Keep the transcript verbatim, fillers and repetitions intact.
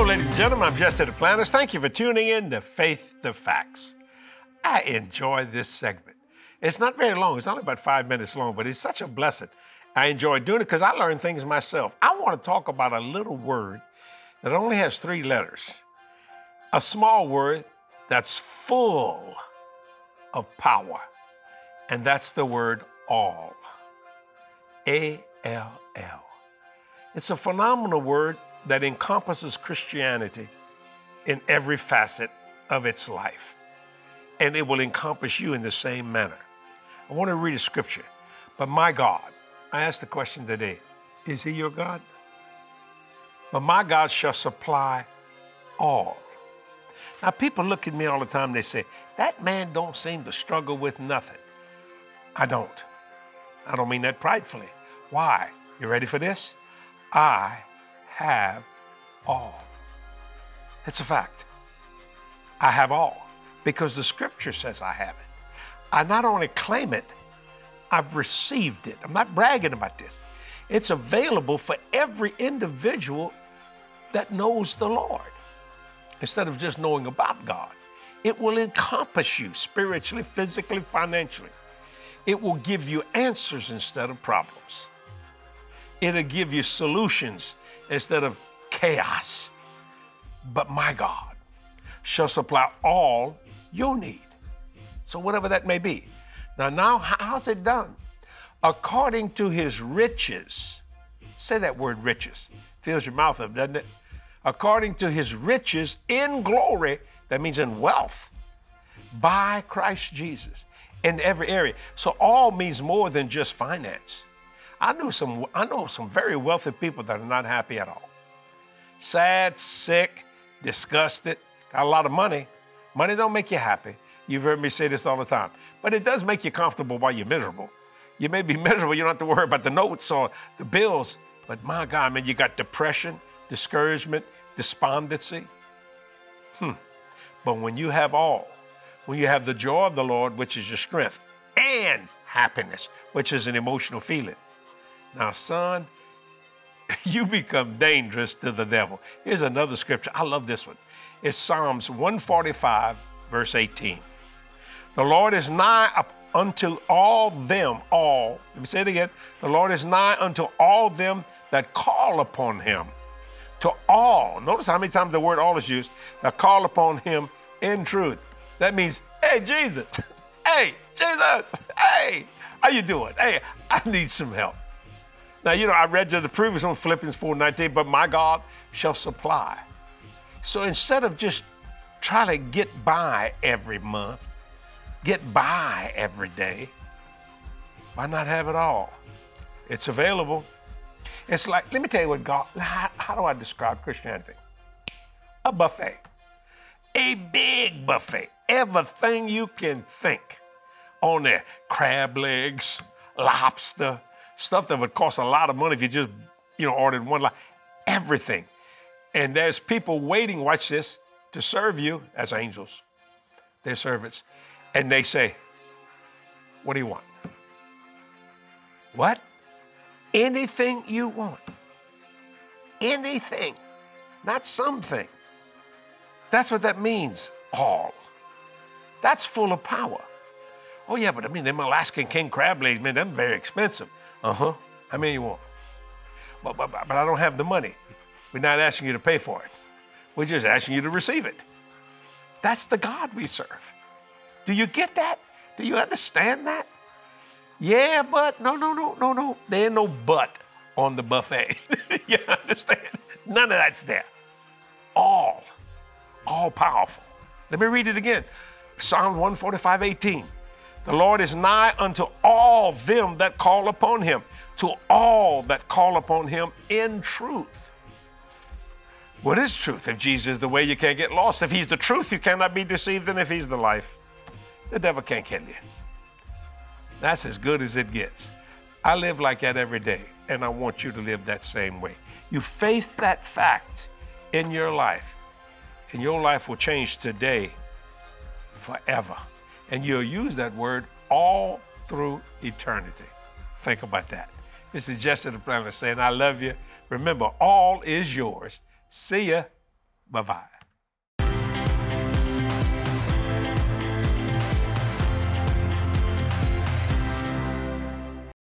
ladies and gentlemen, I'm Jesse the Planners. Thank you for tuning in to Faith to Facts. I enjoy this segment. It's not very long. It's only about five minutes long, but it's such a blessing. I enjoy doing it because I learn things myself. I want to talk about a little word that only has three letters. A small word that's full of power. And that's the word all. A L L. It's a phenomenal word that encompasses Christianity in every facet of its life. And it will encompass you in the same manner. I want to read a scripture. But my God, I asked the question today, is he your God? But my God shall supply all. Now people look at me all the time, they say, that man don't seem to struggle with nothing. I don't. I don't mean that pridefully. Why? You ready for this? I have all. It's a fact. I have all because the scripture says I have it. I not only claim it, I've received it. I'm not bragging about this. It's available for every individual that knows the Lord. Instead of just knowing about God, it will encompass you spiritually, physically, financially. It will give you answers instead of problems. It'll give you solutions instead of chaos. But my God shall supply all your need. So whatever that may be. Now, now, how's it done? According to his riches. Say that word riches. Fills your mouth up, doesn't it? According to his riches in glory, that means in wealth, by Christ Jesus, in every area. So all means more than just finance. I know some, I know some very wealthy people that are not happy at all. Sad, sick, disgusted, got a lot of money. Money don't make you happy. You've heard me say this all the time. But it does make you comfortable while you're miserable. You may be miserable, you don't have to worry about the notes or the bills. But my God, man, you got depression, discouragement, despondency. Hmm. But when you have all, when you have the joy of the Lord, which is your strength, and happiness, which is an emotional feeling. Now, son, you become dangerous to the devil. Here's another scripture. I love this one. It's Psalms one forty-five, verse eighteen. The Lord is nigh up unto all them, all. Let me say it again. The Lord is nigh unto all them that call upon him. To all. Notice how many times the word all is used. That call upon him in truth. That means, hey, Jesus. Hey, Jesus. Hey, how you doing? Hey, I need some help. Now, you know, I read you the previous one, Philippians four nineteen, but my God shall supply. So instead of just trying to get by every month, get by every day, why not have it all? It's available. It's like, let me tell you what God, how, how do I describe Christianity? A buffet, a big buffet, everything you can think on there. Crab legs, lobster, stuff that would cost a lot of money if you just, you know, ordered one lot, everything. And there's people waiting, watch this, to serve you as angels. They're servants. And they say, what do you want? What? Anything you want. Anything. Not something. That's what that means, all. That's full of power. Oh yeah, but I mean, them Alaskan king crab legs, man, them very expensive. Uh-huh. How many you want? But, but, but I don't have the money. We're not asking you to pay for it. We're just asking you to receive it. That's the God we serve. Do you get that? Do you understand that? Yeah, but no, no, no, no, no. There ain't no but on the buffet. You understand? None of that's there. All, all powerful. Let me read it again. Psalm one forty-five, eighteen. The Lord is nigh unto all them that call upon him, to all that call upon him in truth. What is truth? If Jesus is the way, you can't get lost. If he's the truth, you cannot be deceived. And if he's the life, the devil can't kill you. That's as good as it gets. I live like that every day, and I want you to live that same way. You face that fact in your life, and your life will change today forever. And you'll use that word all through eternity. Think about that. This is Jesse the Planner saying, I love you. Remember, all is yours. See ya. Bye bye.